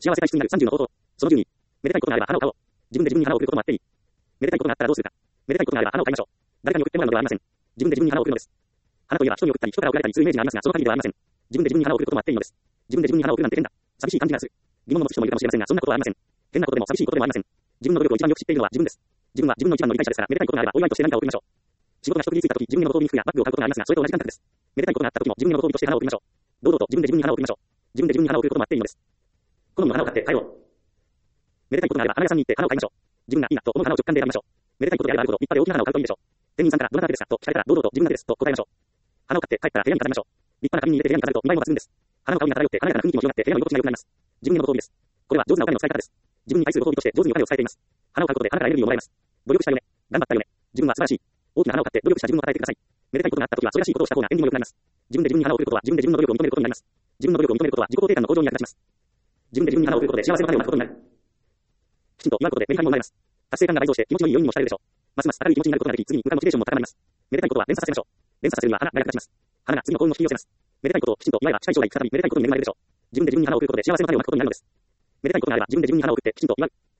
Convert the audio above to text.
幸せ体質になる30の方法。その12。めでたいことがあれば花を買おう。自分で自分に花を贈ることもあっていい。めでたいことがあったらどうするか。めでたいことがあれば花を買いましょう。誰かに送ってもらうのではありません。自分で自分に花を贈るのです。花といえば人に送ったり人から送られたりするイメージがありますが、その限りではありません。自分で自分に花を贈ることもあっていいのです。自分で自分に花を贈るなんて変だ。寂しい感じがする。疑問を持つ人もいるかもしれませんが、そんなことはありません。変なことでも寂しいことでもありません。自分の努力を一番よく知っているのは自分です。自分は自分の一番の理解者ですから、めでたいことがあればお祝いとして何かを贈りましょう。仕事が取得についたとき、自分へのご褒美に服やバッグを買うことがありますが、それと同じ感覚です。めでたいことがあったときも自分へのご褒美として花を贈りましょう。堂々と自分で自分に花を贈りましょう。自分で自分に花を贈ることもあっていいのです。好みの花を買って帰ろう。めでたいことがあれば花屋さんに行って花を買いましょう。自分がいいなと思う花を直感で選びましょう。めでたいことであればあるほど立派で大きな花を買うといいでしょう。店員さんからどなたですかと聞かれたら堂々と自分なんですと答えましょう。花を買って帰ったら部屋に飾りましょう。立派な紙に入れて部屋に飾ると見栄えも抜群です。花を買うにあたらよって華やかな雰囲気も広がって部屋の居心地が良くなります。自分へのご褒美です。これは上手なお金の使い方です。自分に対するご褒美として上手にお金を使えています。花を買うことで花からエネルギーをもらえます。努力したよね。頑張ったよね。自分は素晴らしい。大きな花を買って努力した自分を称えてください。めでたいことがあったときはそれらしいことをした方が縁起も良くなります。自分で自分に花を贈ることは自分で自分の努力を認めることになります。自分の努力を認めることは自己肯定感の向上に役立ちます。自分で自分に花を贈ることで幸せの種をまくことになる。きちんと祝うことでメリハリも生まれます。達成感が倍増して気持ちのいい余韻もしたれるでしょう。ますます明るい気持ちになることができ、次に向かうモチベーションも高まります。めでたいことは連鎖させましょう。連鎖させるには花が役立ちます。花が次の幸運を引き寄せます。めでたいことをきちんと祝えば近い将来再びめでたいことに恵まれるでしょう。自分で自分に花を贈ることで幸せの種をまくことになるのです。めでたいことがあれば自分で自分に花を贈ってきちんと祝う。